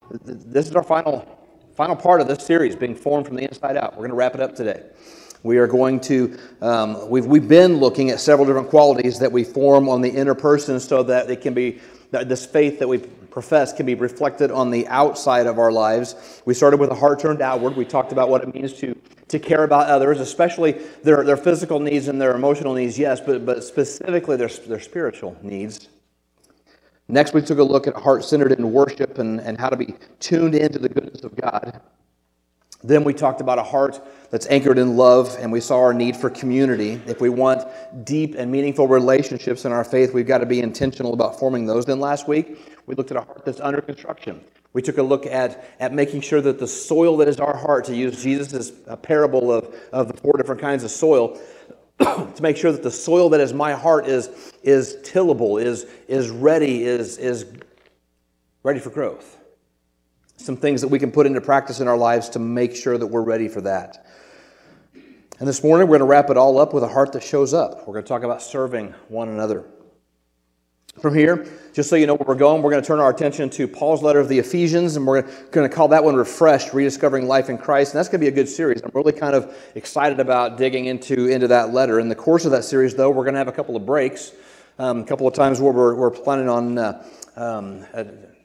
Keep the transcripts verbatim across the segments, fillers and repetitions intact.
this is our final, final part of this series, being formed from the inside out. We're going to wrap it up today. We are going to, um, we've, we've been looking at several different qualities that we form on the inner person so that it can be, that this faith that we profess can be reflected on the outside of our lives. We started with a heart turned outward. We talked about what it means to, to care about others, especially their, their physical needs and their emotional needs, yes, but, but specifically their, their spiritual needs. Next, we took a look at heart-centered in worship and, and how to be tuned into the goodness of God. Then we talked about a heart that's anchored in love, and we saw our need for community. If we want deep and meaningful relationships in our faith, we've got to be intentional about forming those. Then last week, we looked at a heart that's under construction. We took a look at, at making sure that the soil that is our heart, to use Jesus' parable of, of the four different kinds of soil, to make sure that the soil that is my heart is, is tillable, is, is ready, is, is ready for growth. Some things that we can put into practice in our lives to make sure that we're ready for that. And this morning, we're going to wrap it all up with a heart that shows up. We're going to talk about serving one another. From here, just so you know where we're going, we're going to turn our attention to Paul's letter of the Ephesians, and we're going to call that one Refreshed, Rediscovering Life in Christ. And that's going to be a good series. I'm really kind of excited about digging into, into that letter. In the course of that series, though, we're going to have a couple of breaks, um, a couple of times where we're, we're planning on uh, um, uh,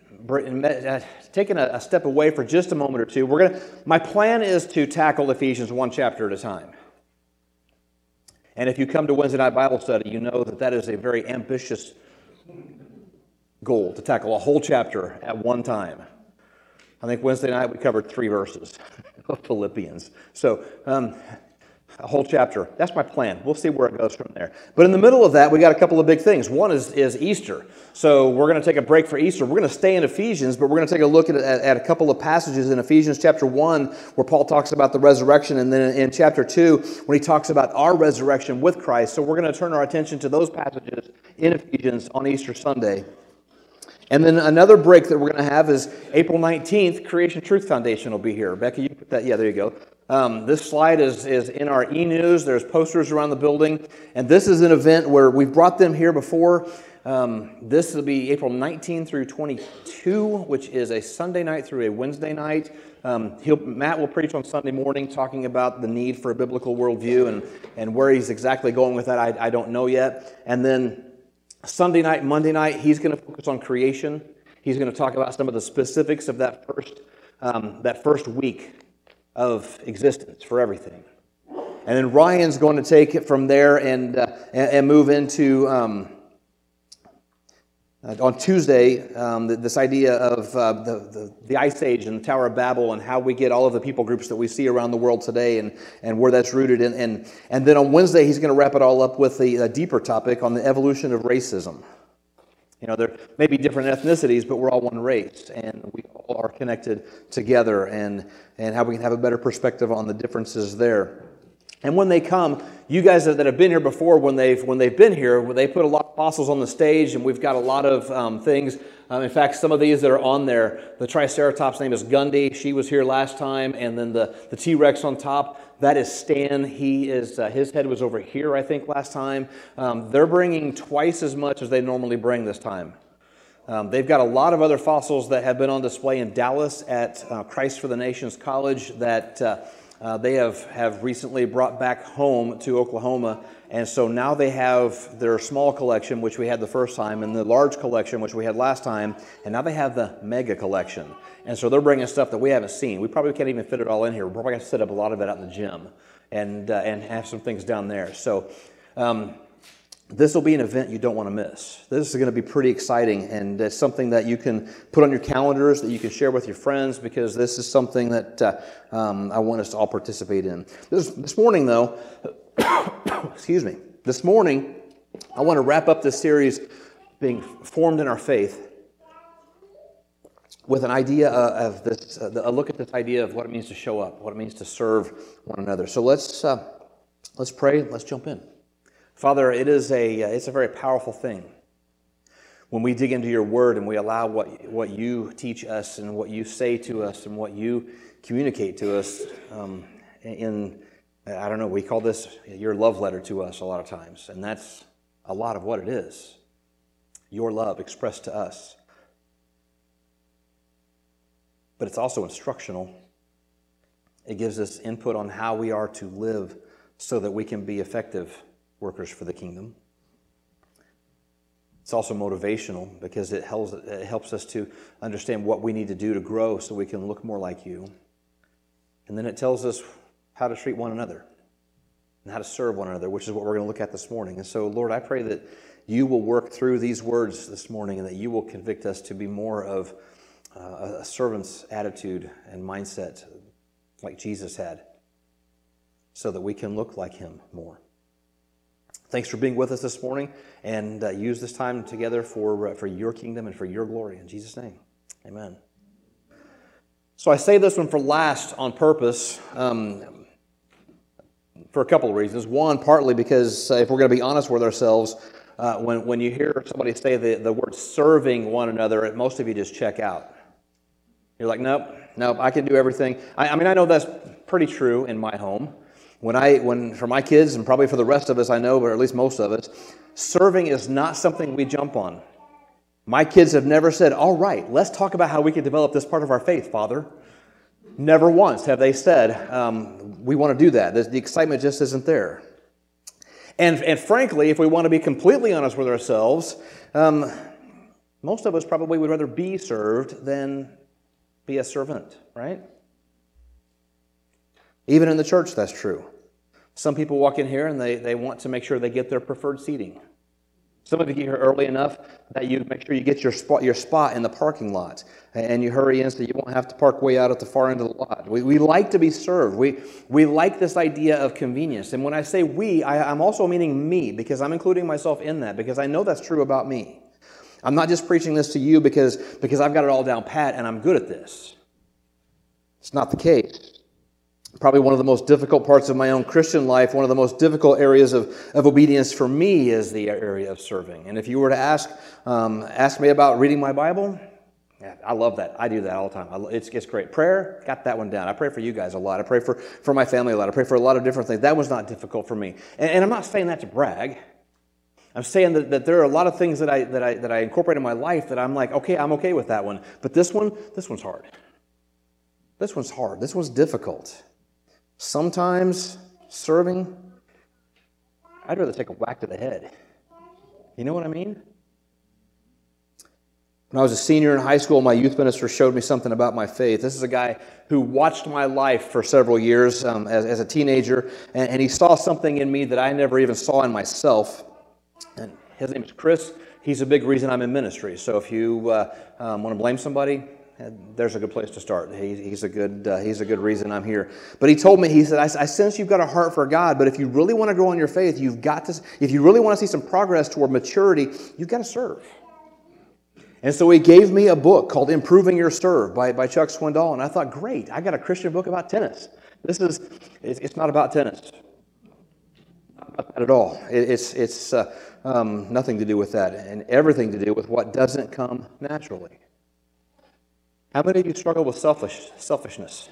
taking a, a step away for just a moment or two. We're gonna. My plan is to tackle Ephesians one chapter at a time. And if you come to Wednesday night Bible study, you know that that is a very ambitious goal, to tackle a whole chapter at one time. I think Wednesday night we covered three verses of Philippians. So, um, a whole chapter. That's my plan. We'll see where it goes from there. But in the middle of that, we got a couple of big things. One is, is Easter. So we're going to take a break for Easter. We're going to stay in Ephesians, but we're going to take a look at, at, at a couple of passages in Ephesians chapter one where Paul talks about the resurrection, and then in, in chapter two when he talks about our resurrection with Christ. So we're going to turn our attention to those passages in Ephesians on Easter Sunday. And then another break that we're going to have is April nineteenth, Creation Truth Foundation will be here. Becky, you put that, yeah, there you go. Um, this slide is, is in our e-news. There's posters around the building. And this is an event where we've brought them here before. Um, this will be April nineteenth through twenty-two, which is a Sunday night through a Wednesday night. Um, he'll, Matt will preach on Sunday morning talking about the need for a biblical worldview, and, and where he's exactly going with that, I, I don't know yet. And then Sunday night, Monday night, he's going to focus on creation. He's going to talk about some of the specifics of that first, um, that first week of existence for everything. And then Ryan's going to take it from there and uh, and, and move into um, uh, on Tuesday um, this idea of uh, the, the the Ice Age and the Tower of Babel and how we get all of the people groups that we see around the world today and and where that's rooted in. And and then on Wednesday he's going to wrap it all up with the a deeper topic on the evolution of racism. You know, there may be different ethnicities, but we're all one race, and we all are connected together, and, and how we can have a better perspective on the differences there. And when they come, you guys that have been here before, when they've when they've been here, they put a lot of apostles on the stage, and we've got a lot of um, things. Um, in fact, some of these that are on there, the Triceratops' name is Gundy. She was here last time, and then the, the T-Rex on top, that is Stan. He is uh, his head was over here, I think, last time. Um, they're bringing twice as much as they normally bring this time. Um, they've got a lot of other fossils that have been on display in Dallas at uh, Christ for the Nations College that uh, uh, they have, have recently brought back home to Oklahoma. And so now they have their small collection, which we had the first time, and the large collection, which we had last time, and now they have the mega collection. And so they're bringing stuff that we haven't seen. We probably can't even fit it all in here. We're probably going to set up a lot of it out in the gym and uh, and have some things down there. So um, this will be an event you don't want to miss. This is going to be pretty exciting, and it's something that you can put on your calendars, that you can share with your friends, because this is something that uh, um, I want us to all participate in. This, this morning, though, excuse me, this morning, I want to wrap up this series, being formed in our faith, with an idea of this, uh, a look at this idea of what it means to show up, what it means to serve one another. So let's uh, let's pray. Let's jump in. Father, it is a uh, it's a very powerful thing when we dig into your word and we allow what what you teach us and what you say to us and what you communicate to us um, in, I don't know, we call this your love letter to us a lot of times, and that's a lot of what it is. Your love expressed to us. but it's also instructional. It gives us input on how we are to live so that we can be effective workers for the kingdom. It's also motivational because it helps, it helps us to understand what we need to do to grow so we can look more like you. And then it tells us how to treat one another and how to serve one another, which is what we're going to look at this morning. And so, Lord, I pray that you will work through these words this morning and that you will convict us to be more of uh, a servant's attitude and mindset like Jesus had so that we can look like him more. Thanks for being with us this morning, and uh, use this time together for, uh, for your kingdom and for your glory. In Jesus' name, amen. So I say this one for last on purpose um, for a couple of reasons. One, partly because uh, if we're going to be honest with ourselves, uh, when, when you hear somebody say the, the word serving one another, most of you just check out. You're like, nope, nope, I can do everything. I, I mean, I know that's pretty true in my home. When I, when for my kids, and probably for the rest of us, I know, but at least most of us, serving is not something we jump on. My kids have never said, all right, let's talk about how we can develop this part of our faith, Father. Never once have they said, um, we want to do that. The excitement just isn't there. And, and frankly, if we want to be completely honest with ourselves, um, most of us probably would rather be served than be a servant, right? Even in the church, that's true. Some people walk in here and they, they want to make sure they get their preferred seating. Some of you get here early enough that you make sure you get your spot your spot in the parking lot, and you hurry in so you won't have to park way out at the far end of the lot. We, we like to be served. We, we like this idea of convenience. And when I say we, I, I'm also meaning me, because I'm including myself in that, because I know that's true about me. I'm not just preaching this to you because, because I've got it all down pat and I'm good at this. It's not the case. Probably one of the most difficult parts of my own Christian life, one of the most difficult areas of, of obedience for me is the area of serving. And if you were to ask um, ask me about reading my Bible, yeah, I love that. I do that all the time. I, it's, it's great. Prayer, got that one down. I pray for you guys a lot. I pray for, for my family a lot. I pray for a lot of different things. That was not difficult for me. And, and I'm not saying that to brag. I'm saying that, that there are a lot of things that I, that, I, that I incorporate in my life that I'm like, okay, I'm okay with that one. But this one, this one's hard. This one's hard. This one's difficult. Sometimes serving, I'd rather take a whack to the head. You know what I mean? When I was a senior in high school, my youth minister showed me something about my faith. This is a guy who watched my life for several years um, as, as a teenager, and, and he saw something in me that I never even saw in myself. And his name is Chris. He's a big reason I'm in ministry. So if you uh, um, want to blame somebody, there's a good place to start. He, he's a good uh, he's a good reason I'm here. But he told me, he said, I, I sense you've got a heart for God, but if you really want to grow in your faith, you've got to, if you really want to see some progress toward maturity, you've got to serve. And so he gave me a book called Improving Your Serve by, by Chuck Swindoll, and I thought, great, I got a Christian book about tennis. This is, it's, it's not about tennis. Not about that at all. It, it's it's uh, um, nothing to do with that, and everything to do with what doesn't come naturally. How many of you struggle with selfish selfishness?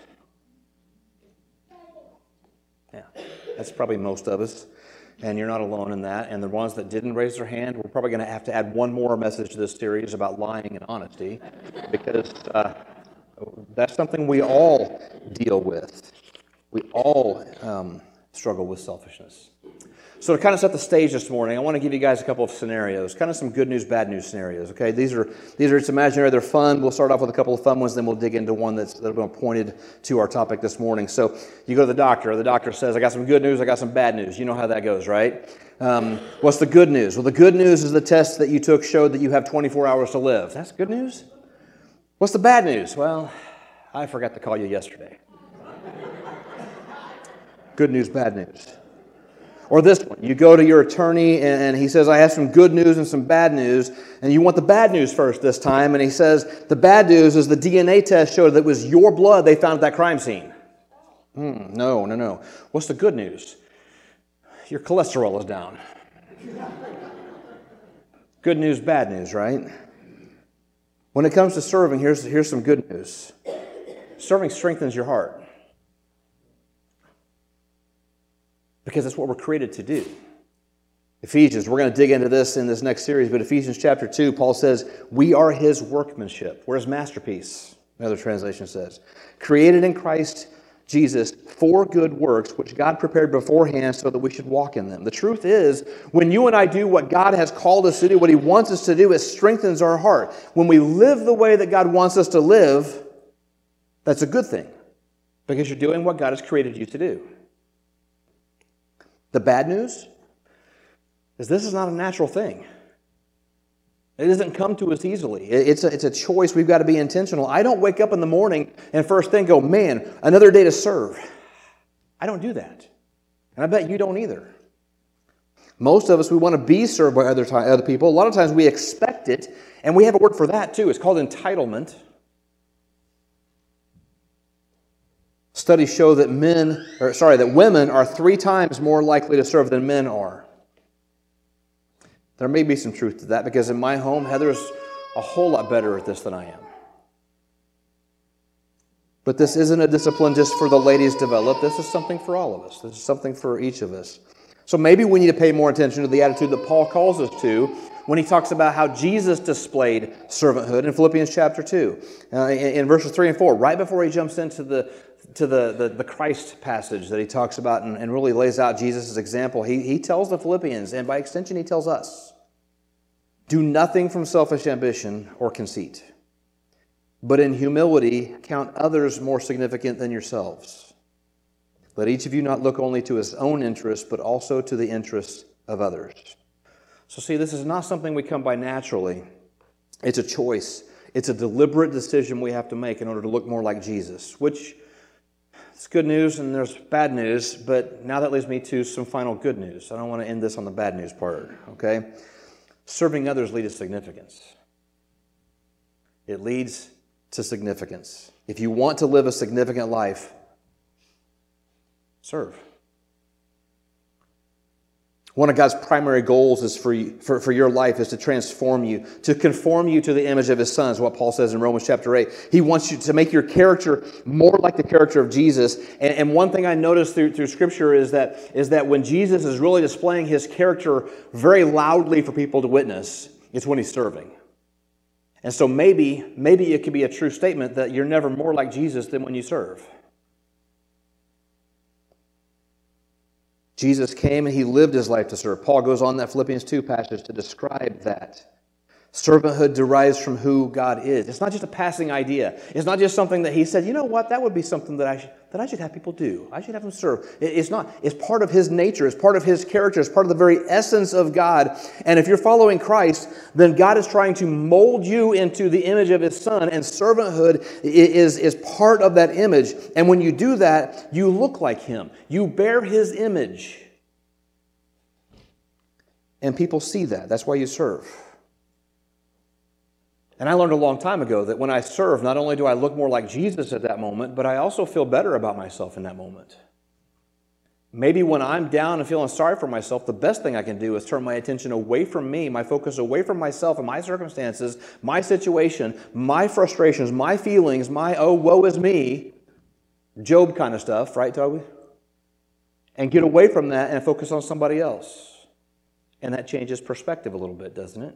Yeah, that's probably most of us, and you're not alone in that. And the ones that didn't raise their hand, we're probably going to have to add one more message to this series about lying and honesty, because uh, that's something we all deal with. We all um, struggle with selfishness. So to kind of set the stage this morning, I want to give you guys a couple of scenarios, kind of some good news, bad news scenarios. Okay, these are these are it's imaginary, they're fun. We'll start off with a couple of fun ones, then we'll dig into one that's that's been pointed to our topic this morning. So you go to the doctor. The doctor says, "I got some good news. I got some bad news." You know how that goes, right? Um, what's the good news? Well, the good news is the test that you took showed that you have twenty-four hours to live. That's good news. What's the bad news? Well, I forgot to call you yesterday. Good news, bad news. Or this one, you go to your attorney and he says, I have some good news and some bad news, and you want the bad news first this time, and he says, the bad news is the D N A test showed that it was your blood they found at that crime scene. Hmm, no, no, no. What's the good news? Your cholesterol is down. Good news, bad news, right? When it comes to serving, here's, here's some good news. Serving strengthens your heart. Because that's what we're created to do. Ephesians, we're going to dig into this in this next series, but Ephesians chapter two, Paul says, we are his workmanship. We're his masterpiece. another translation says. Created in Christ Jesus for good works, which God prepared beforehand so that we should walk in them. The truth is, when you and I do what God has called us to do, what He wants us to do, it strengthens our heart. When we live the way that God wants us to live, that's a good thing, because you're doing what God has created you to do. The bad news is this is not a natural thing. It doesn't come to us easily. It's a, it's a choice. We've got to be intentional. I don't wake up in the morning and first thing go, man, another day to serve. I don't do that. And I bet you don't either. Most of us, we want to be served by other, other people. A lot of times we expect it, and we have a word for that too. It's called entitlement. Studies show that men, or sorry, that women are three times more likely to serve than men are. There may be some truth to that, because in my home, Heather's a whole lot better at this than I am. But this isn't a discipline just for the ladies to develop. This is something for all of us. This is something for each of us. So maybe we need to pay more attention to the attitude that Paul calls us to when he talks about how Jesus displayed servanthood in Philippians chapter two. Uh, in, in verses three and four, right before he jumps into the to the, the, the Christ passage that he talks about and, and really lays out Jesus' example, he, he tells the Philippians, and by extension he tells us, do nothing from selfish ambition or conceit, but in humility count others more significant than yourselves. Let each of you not look only to his own interests, but also to the interests of others. So see, this is not something we come by naturally. It's a choice. It's a deliberate decision we have to make in order to look more like Jesus, which it's good news and there's bad news, but now that leads me to some final good news. I don't want to end this on the bad news part, okay? Serving others leads to significance. It leads to significance. If you want to live a significant life, serve. One of God's primary goals is for, you, for, for your life is to transform you, to conform you to the image of His Son, is what Paul says in Romans chapter eight. He wants you to make your character more like the character of Jesus. And, and one thing I noticed through, through Scripture is that, is that when Jesus is really displaying His character very loudly for people to witness, it's when He's serving. And so maybe, maybe it could be a true statement that you're never more like Jesus than when you serve. Jesus came and He lived His life to serve. Paul goes on that Philippians two passage to describe that. Servanthood derives from who God is. It's not just a passing idea. It's not just something that He said, you know what, that would be something that I should, that I should have people do. I should have them serve. It's not. It's part of His nature. It's part of His character. It's part of the very essence of God. And if you're following Christ, then God is trying to mold you into the image of His Son, and servanthood is, is part of that image. And when you do that, you look like Him. You bear His image. And people see that. That's why you serve. And I learned a long time ago that when I serve, not only do I look more like Jesus at that moment, but I also feel better about myself in that moment. Maybe when I'm down and feeling sorry for myself, the best thing I can do is turn my attention away from me, my focus away from myself and my circumstances, my situation, my frustrations, my feelings, my oh, woe is me, Job kind of stuff, right, Toby? And get away from that and focus on somebody else. And that changes perspective a little bit, doesn't it?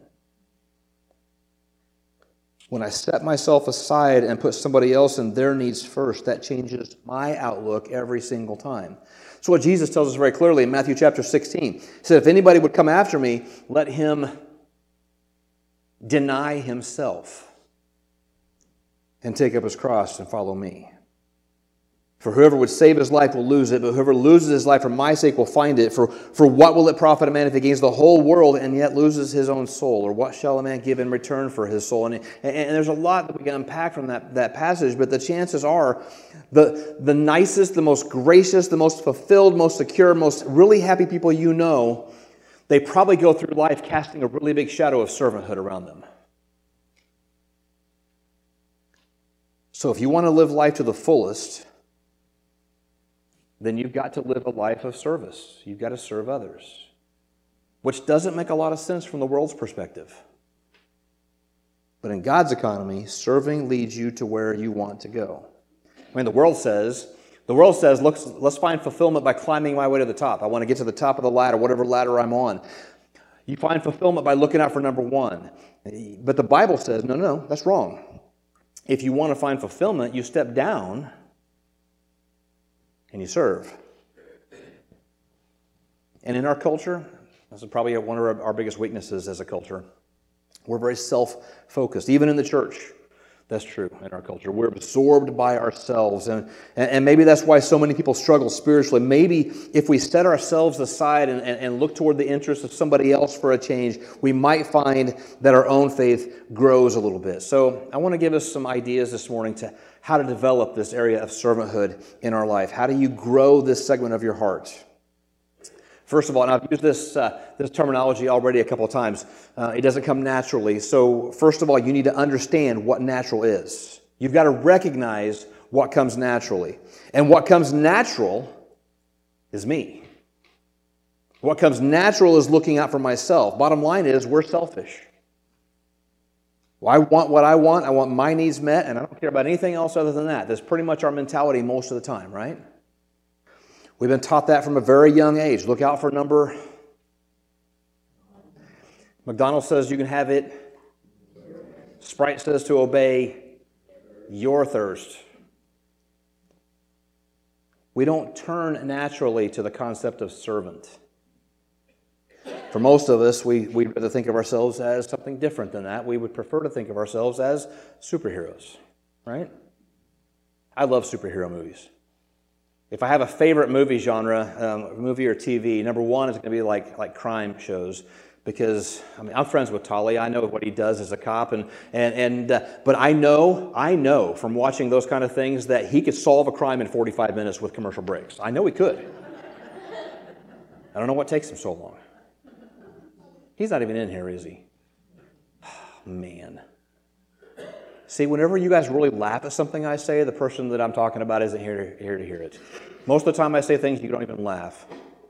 When I set myself aside and put somebody else and their needs first, that changes my outlook every single time. So what Jesus tells us very clearly in Matthew chapter sixteen. He said, if anybody would come after me, let him deny himself and take up his cross and follow me. For whoever would save his life will lose it, but whoever loses his life for my sake will find it. For, for what will it profit a man if he gains the whole world and yet loses his own soul? Or what shall a man give in return for his soul? And, and, and there's a lot that we can unpack from that, that passage, but the chances are the, the nicest, the most gracious, the most fulfilled, most secure, most really happy people you know, they probably go through life casting a really big shadow of servanthood around them. So if you want to live life to the fullest, then you've got to live a life of service. You've got to serve others, which doesn't make a lot of sense from the world's perspective. But in God's economy, serving leads you to where you want to go. I mean, the world says, the world says, Look, let's find fulfillment by climbing my way to the top. I want to get to the top of the ladder, whatever ladder I'm on. You find fulfillment by looking out for number one. But the Bible says, no, no, that's wrong. If you want to find fulfillment, you step down and you serve. And in our culture, this is probably one of our, our biggest weaknesses as a culture. We're very self-focused, even in the church. That's true in our culture. We're absorbed by ourselves. And, and maybe that's why so many people struggle spiritually. Maybe if we set ourselves aside and, and, and look toward the interests of somebody else for a change, we might find that our own faith grows a little bit. So I want to give us some ideas this morning to how to develop this area of servanthood in our life. How do you grow this segment of your heart? First of all, and I've used this uh, this terminology already a couple of times, uh, it doesn't come naturally. So first of all, you need to understand what natural is. You've got to recognize what comes naturally. And what comes natural is me. What comes natural is looking out for myself. Bottom line is, we're selfish. Well, I want what I want. I want my needs met, and I don't care about anything else other than that. That's pretty much our mentality most of the time, right? We've been taught that from a very young age. Look out for number. McDonald's says you can have it. Sprite says to obey your thirst. We don't turn naturally to the concept of servant. For most of us, we, we'd rather think of ourselves as something different than that. We would prefer to think of ourselves as superheroes, right? I love superhero movies. If I have a favorite movie genre, um, movie or T V, number one is going to be like like crime shows, because I mean I'm friends with Tully. I know what he does as a cop, and and and uh, but I know I know from watching those kind of things that he could solve a crime in forty-five minutes with commercial breaks. I know he could. I don't know what takes him so long. He's not even in here, is he? Oh, man. See, whenever you guys really laugh at something I say, the person that I'm talking about isn't here to, here to hear it. Most of the time I say things, you don't even laugh.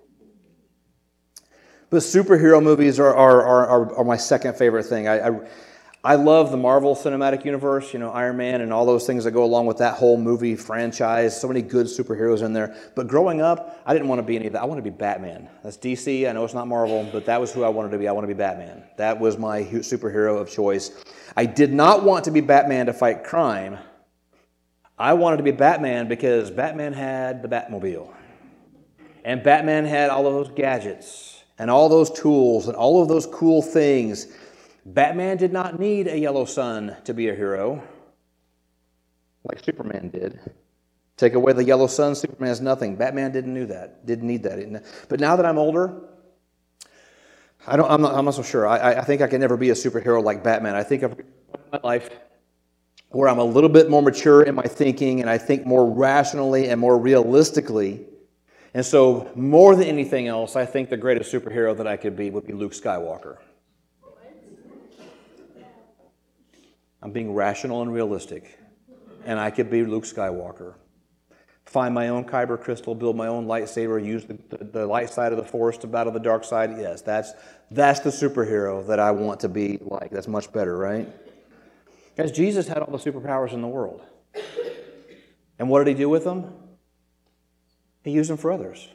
But superhero movies are are are, are my second favorite thing. I, I I love the Marvel Cinematic Universe, you know, Iron Man and all those things that go along with that whole movie franchise. So many good superheroes in there. But growing up, I didn't want to be any of that. I wanted to be Batman. That's D C. I know it's not Marvel, but that was who I wanted to be. I wanted to be Batman. That was my superhero of choice. I did not want to be Batman to fight crime. I wanted to be Batman because Batman had the Batmobile. And Batman had all of those gadgets and all those tools and all of those cool things. Batman did not need a yellow sun to be a hero, like Superman did. Take away the yellow sun, Superman has nothing. Batman didn't need that. Didn't need that. But now that I'm older, I don't. I'm not. I'm not so sure. I, I think I can never be a superhero like Batman. I think I've my life where I'm a little bit more mature in my thinking, and I think more rationally and more realistically. And so, more than anything else, I think the greatest superhero that I could be would be Luke Skywalker. I'm being rational and realistic, and I could be Luke Skywalker. Find my own kyber crystal, build my own lightsaber, use the, the, the light side of the Force to battle the dark side. Yes, that's that's the superhero that I want to be like. That's much better, right? Because Jesus had all the superpowers in the world. And what did he do with them? He used them for others.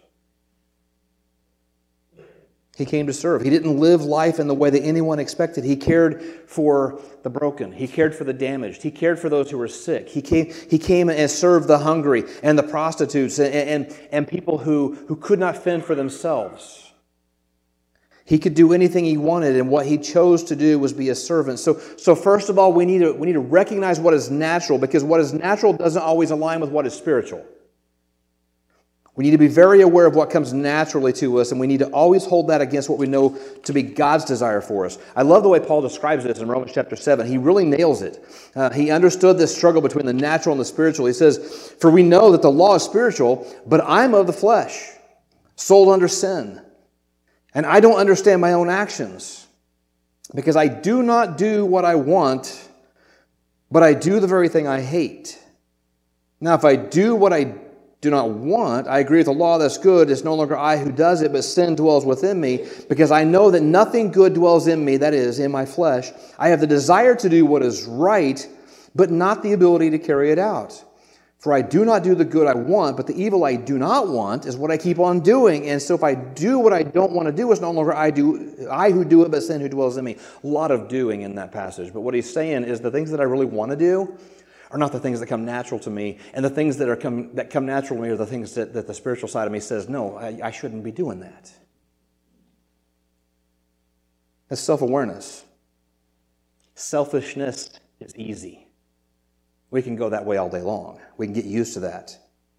He came to serve. He didn't live life in the way that anyone expected. He cared for the broken. He cared for the damaged. He cared for those who were sick. He came, he came and served the hungry and the prostitutes and, and, and people who, who could not fend for themselves. He could do anything he wanted, and what he chose to do was be a servant. So, so first of all, we need to, we need to recognize what is natural, because what is natural doesn't always align with what is spiritual. We need to be very aware of what comes naturally to us, and we need to always hold that against what we know to be God's desire for us. I love the way Paul describes this in Romans chapter seven. He really nails it. Uh, he understood this struggle between the natural and the spiritual. He says, "For we know that the law is spiritual, but I'm of the flesh, sold under sin. And I don't understand my own actions, because I do not do what I want, but I do the very thing I hate. Now, if I do what I do not want, I agree with the law that's good. It's no longer I who does it, but sin dwells within me, because I know that nothing good dwells in me, that is, in my flesh. I have the desire to do what is right, but not the ability to carry it out. For I do not do the good I want, but the evil I do not want is what I keep on doing. And so if I do what I don't want to do, it's no longer I do, I who do it, but sin who dwells in me." A lot of doing in that passage. But what he's saying is the things that I really want to do, are not the things that come natural to me. And the things that are come that come natural to me are the things that, that the spiritual side of me says, no, I, I shouldn't be doing that. That's self-awareness. Selfishness is easy. We can go that way all day long. We can get used to that.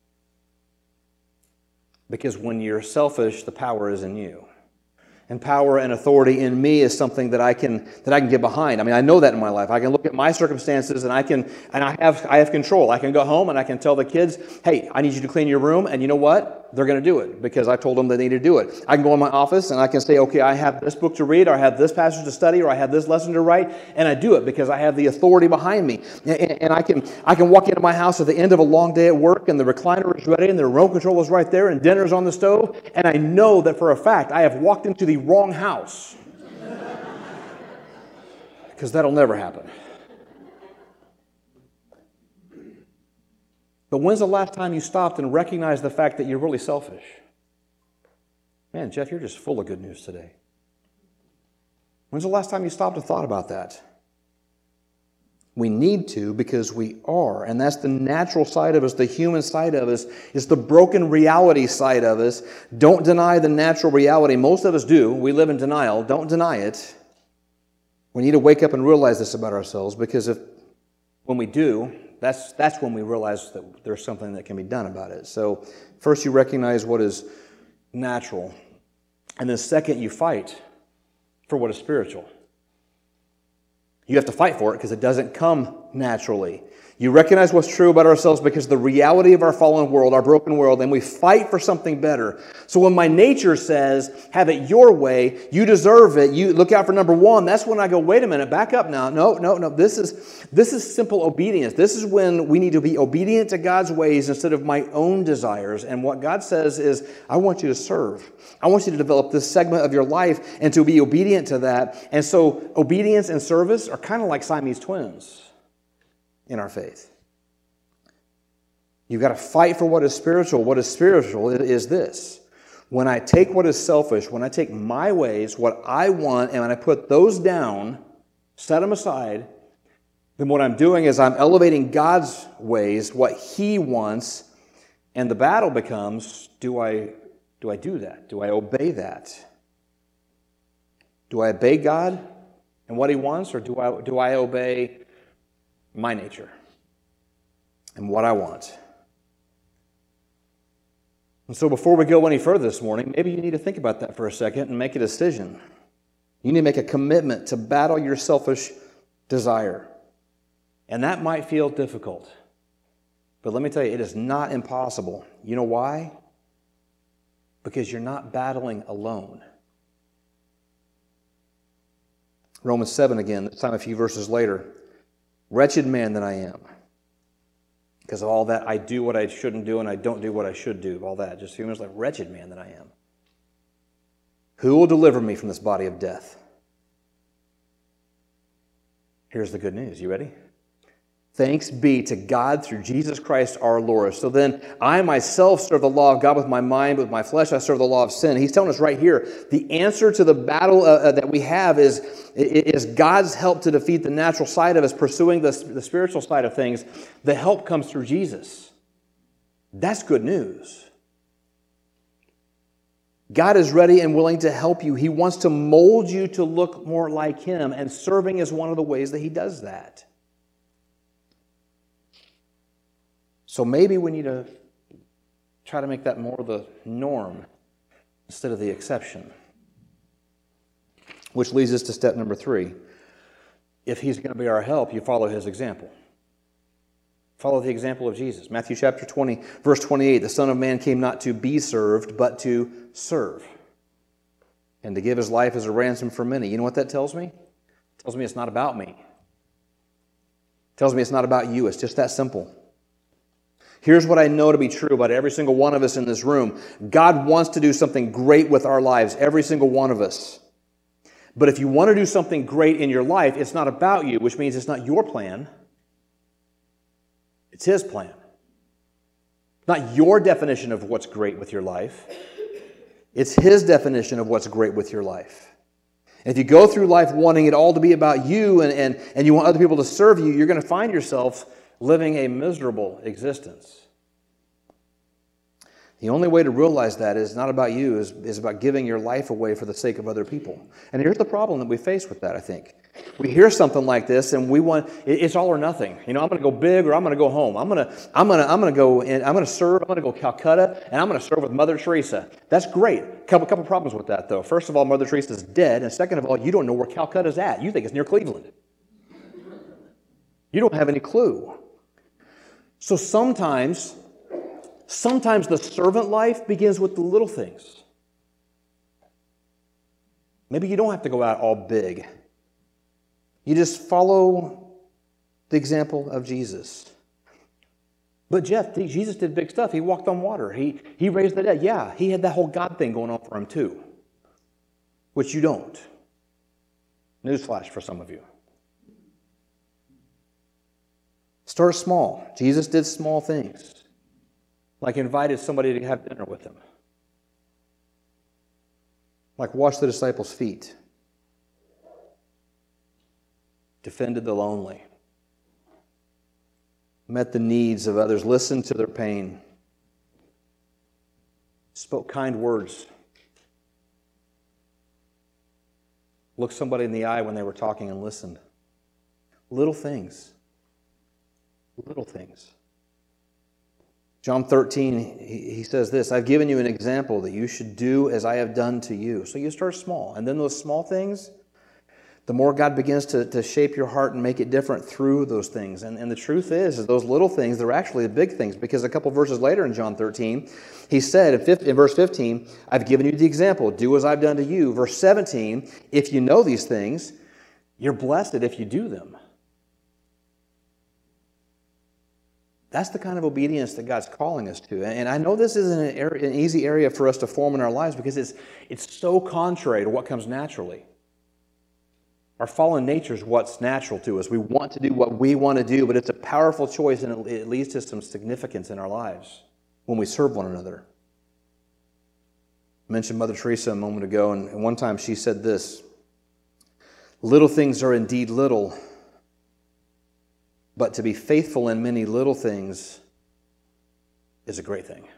Because when you're selfish, the power is in you. And power and authority in me is something that I can that I can get behind. I mean, I know that in my life. I can look at my circumstances and I can and I have I have control. I can go home and I can tell the kids, "Hey, I need you to clean your room." And you know what? They're going to do it because I told them they need to do it. I can go in my office and I can say, "Okay, I have this book to read, or I have this passage to study, or I have this lesson to write," and I do it because I have the authority behind me. And, and I can I can walk into my house at the end of a long day at work, and the recliner is ready, and the remote control is right there, and dinner's on the stove, and I know that for a fact I have walked into the wrong house. Because that'll never happen. But when's the last time you stopped and recognized the fact that you're really selfish? Man, Jeff, you're just full of good news today. When's the last time you stopped and thought about that? We need to, because we are. And that's the natural side of us, the human side of us. It's the broken reality side of us. Don't deny the natural reality. Most of us do. We live in denial. Don't deny it. We need to wake up and realize this about ourselves, because if when we do, that's that's when we realize that there's something that can be done about it. So first you recognize what is natural. And then second, you fight for what is spiritual. You have to fight for it because it doesn't come naturally. You recognize what's true about ourselves because of the reality of our fallen world, our broken world, and we fight for something better. So when my nature says, have it your way, you deserve it, you look out for number one, that's when I go, wait a minute, back up now. No, no, no, this is, this is simple obedience. This is when we need to be obedient to God's ways instead of my own desires. And what God says is, I want you to serve. I want you to develop this segment of your life and to be obedient to that. And so obedience and service are kind of like Siamese twins in our faith. You've got to fight for what is spiritual. What is spiritual is this. When I take what is selfish, when I take my ways, what I want, and when I put those down, set them aside, then what I'm doing is I'm elevating God's ways, what He wants, and the battle becomes, do I, do I do that? Do I obey that? Do I obey God and what He wants, or do I, do I obey my nature and what I want? And so before we go any further this morning, maybe you need to think about that for a second and make a decision. You need to make a commitment to battle your selfish desire. And that might feel difficult. But let me tell you, it is not impossible. You know why? Because you're not battling alone. Romans seven again, this time a few verses later. Wretched man that I am. Because of all that, I do what I shouldn't do and I don't do what I should do. All that. Just humans like, wretched man that I am. Who will deliver me from this body of death? Here's the good news. You ready? Thanks be to God through Jesus Christ our Lord. So then I myself serve the law of God with my mind, but with my flesh I serve the law of sin. He's telling us right here, the answer to the battle uh, that we have is, is God's help to defeat the natural side of us, pursuing the, the spiritual side of things. The help comes through Jesus. That's good news. God is ready and willing to help you. He wants to mold you to look more like Him, and serving is one of the ways that He does that. So maybe we need to try to make that more the norm instead of the exception. Which leads us to step number three. If He's going to be our help, you follow His example. Follow the example of Jesus. Matthew chapter twenty, verse twenty-eight, the Son of Man came not to be served, but to serve, and to give His life as a ransom for many. You know what that tells me? It tells me it's not about me. It tells me it's not about you. It's just that simple. Here's what I know to be true about every single one of us in this room. God wants to do something great with our lives, every single one of us. But if you want to do something great in your life, it's not about you, which means it's not your plan. It's His plan. Not your definition of what's great with your life. It's His definition of what's great with your life. And if you go through life wanting it all to be about you and, and, and you want other people to serve you, you're going to find yourself living a miserable existence. The only way to realize that is not about you, is, is about giving your life away for the sake of other people. And here's the problem that we face with that, I think. We hear something like this and we want, it's all or nothing. You know, I'm going to go big or I'm going to go home. I'm going to, I'm going to, I'm going to go in, I'm going to serve, I'm going to go Calcutta, and I'm going to serve with Mother Teresa. That's great. Couple, couple problems with that, though. First of all, Mother Teresa's dead. And second of all, you don't know where Calcutta's at. You think it's near Cleveland. You don't have any clue. So sometimes, sometimes the servant life begins with the little things. Maybe you don't have to go out all big. You just follow the example of Jesus. But Jeff, Jesus did big stuff. He walked on water. He, he raised the dead. Yeah, he had that whole God thing going on for him too, which you don't. Newsflash for some of you. Start small. Jesus did small things, like invited somebody to have dinner with him, like wash the disciples' feet, defended the lonely, met the needs of others, listened to their pain, spoke kind words, looked somebody in the eye when they were talking and listened. Little things. Little things. John thirteen, he, he says this, I've given you an example that you should do as I have done to you. So you start small. And then those small things, the more God begins to, to shape your heart and make it different through those things. And, and the truth is, is those little things, they're actually the big things, because a couple verses later in John thirteen, he said in, fifteen, in verse fifteen, I've given you the example, do as I've done to you. Verse seventeen, if you know these things, you're blessed if you do them. That's the kind of obedience that God's calling us to. And I know this isn't an, area, an easy area for us to form in our lives, because it's, it's so contrary to what comes naturally. Our fallen nature is what's natural to us. We want to do what we want to do, but it's a powerful choice, and it leads to some significance in our lives when we serve one another. I mentioned Mother Teresa a moment ago, and one time she said this, little things are indeed little, but to be faithful in many little things is a great thing.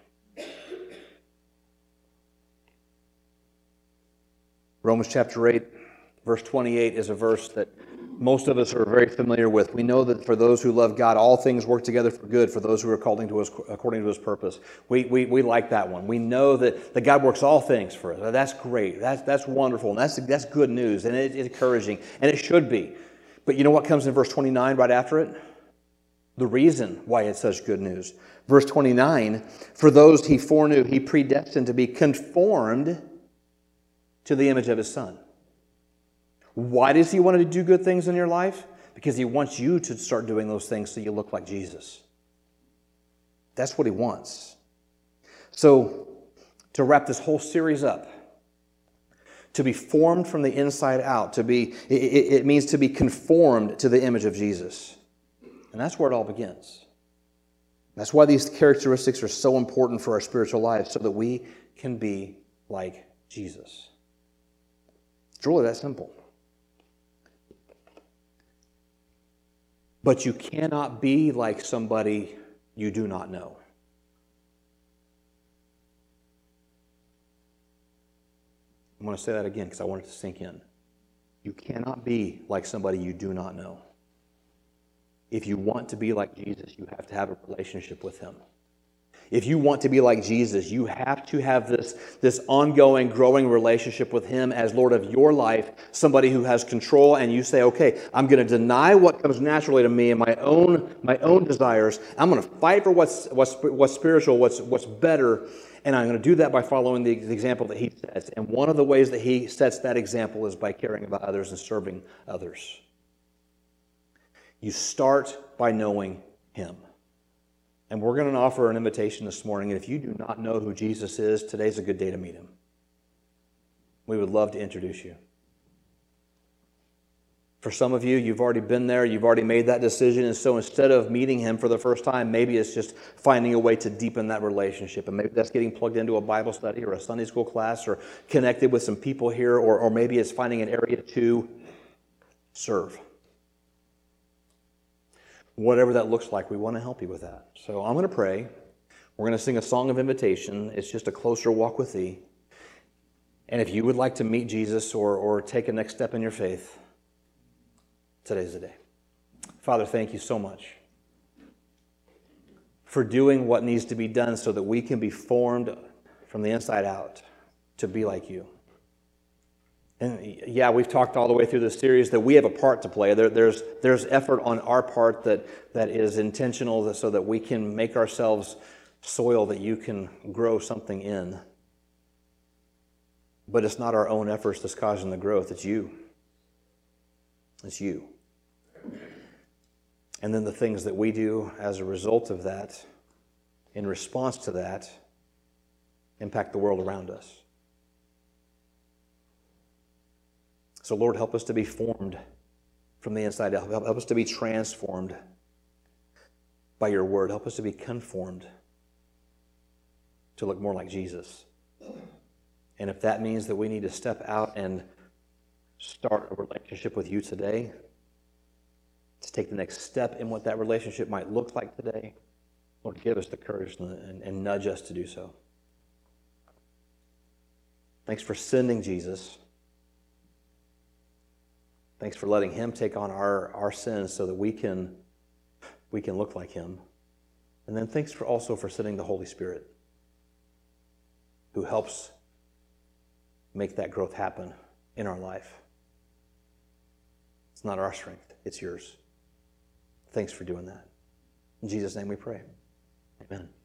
Romans chapter eight, verse twenty-eight is a verse that most of us are very familiar with. We know that for those who love God, all things work together for good for those who are called to us according to His purpose. We, we, we like that one. We know that, that God works all things for us. That's great. That's, that's wonderful. And that's, that's good news. And it, it's encouraging. And it should be. But you know what comes in verse twenty-nine right after it? The reason why it's such good news. Verse twenty-nine, for those He foreknew, He predestined to be conformed to the image of His Son. Why does He want to do good things in your life? Because He wants you to start doing those things so you look like Jesus. That's what He wants. So, to wrap this whole series up, to be formed from the inside out, to be, it, it means to be conformed to the image of Jesus. And that's where it all begins. That's why these characteristics are so important for our spiritual lives, so that we can be like Jesus. It's really that simple. But you cannot be like somebody you do not know. I'm going to say that again because I want it to sink in. You cannot be like somebody you do not know. If you want to be like Jesus, you have to have a relationship with Him. If you want to be like Jesus, you have to have this, this ongoing, growing relationship with Him as Lord of your life, somebody who has control, and you say, okay, I'm going to deny what comes naturally to me and my own, my own desires. I'm going to fight for what's, what's, what's spiritual, what's, what's better, and I'm going to do that by following the example that He sets. And one of the ways that He sets that example is by caring about others and serving others. You start by knowing Him. And we're going to offer an invitation this morning. And if you do not know who Jesus is, today's a good day to meet Him. We would love to introduce you. For some of you, you've already been there. You've already made that decision. And so instead of meeting Him for the first time, maybe it's just finding a way to deepen that relationship. And maybe that's getting plugged into a Bible study or a Sunday school class or connected with some people here. Or, or maybe it's finding an area to serve. whatever that looks like, we want to help you with that. So I'm going to pray. We're going to sing a song of invitation. It's just a closer walk with thee. And if you would like to meet Jesus or, or take a next step in your faith, today's the day. Father, thank you so much for doing what needs to be done so that we can be formed from the inside out to be like you. And yeah, we've talked all the way through this series that we have a part to play. There, there's, there's effort on our part that, that is intentional so that we can make ourselves soil that you can grow something in. But it's not our own efforts that's causing the growth. It's you. It's you. And then the things that we do as a result of that, in response to that, impact the world around us. So Lord, help us to be formed from the inside out. Help us to be transformed by your word. Help us to be conformed to look more like Jesus. And if that means that we need to step out and start a relationship with you today, to take the next step in what that relationship might look like today, Lord, give us the courage and, and, and nudge us to do so. Thanks for sending Jesus. Thanks for letting him take on our, our sins so that we can, we can look like him. And then thanks for also for sending the Holy Spirit, who helps make that growth happen in our life. It's not our strength, it's yours. Thanks for doing that. In Jesus' name we pray. Amen.